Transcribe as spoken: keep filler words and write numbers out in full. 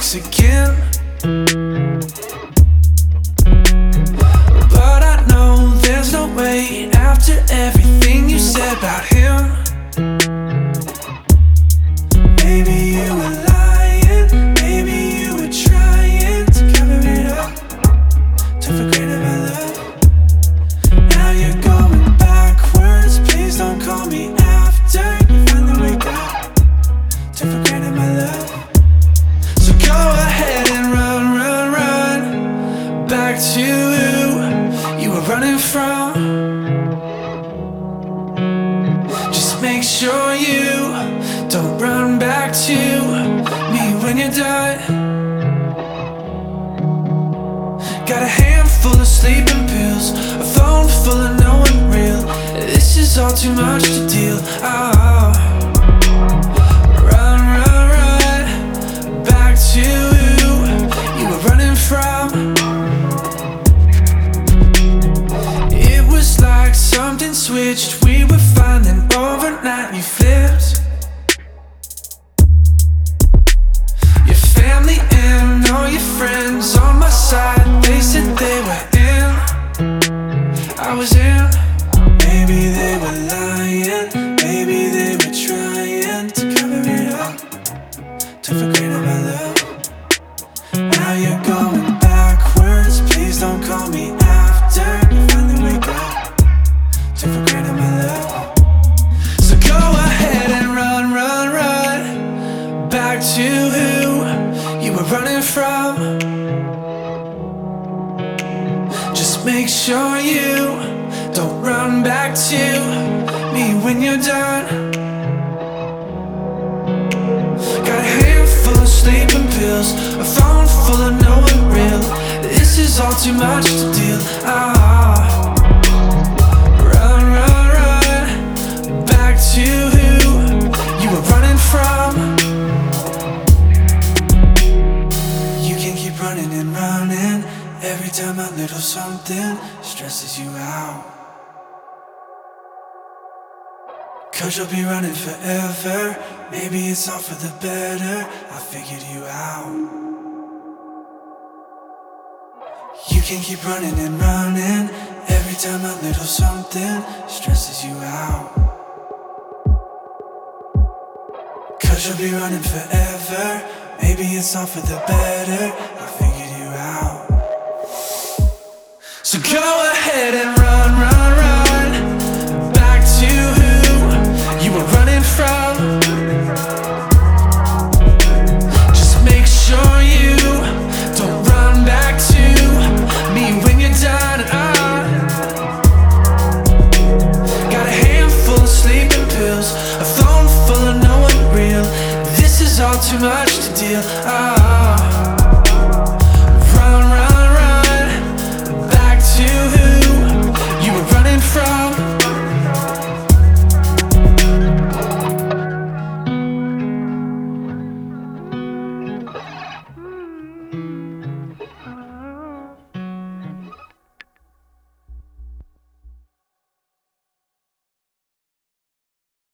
mistakes again. But I know there's no way after everything you said about him. Maybe you were lying, maybe you were trying to cover it up, to forget about love. Now you're going backwards, please don't call me after you finally wake up, to forget about love. So go ahead and run, run, run back to who you were running from. Just make sure you don't run back to me when you're done. Got a handful of sleeping pills, a phone full of no one real. This is all too much to deal. Oh. Run, run, run back to who you were running from. It was like something switched, we were fine, then overnight you flipped. Your family and all your friends on my side, they said they were in, I was in. Maybe they were lying, maybe they were trying to cover it up, to forget about love. Now you're going backwards, please don't call me after you finally wake up, to forget about love. So go ahead and run, run, run back to who you were running from. Just make sure you don't run back to me when you're done. Got a handful of sleeping pills, a phone full of no one real. This is all too much to deal. Ah, run, run, run back to who you were running from. You can keep running and running every time a little something stresses you out. Cause you'll be running forever, maybe it's all for the better, I figured you out. You can keep running and running every time a little something stresses you out. Cause you'll be running forever, maybe it's all for the better, I figured you out. So go ahead and run, run, run back to who you were running from. Just make sure you don't run back to me when you're done. uh, Got a handful of sleeping pills, a phone full of no one real. This is all too much to deal. uh,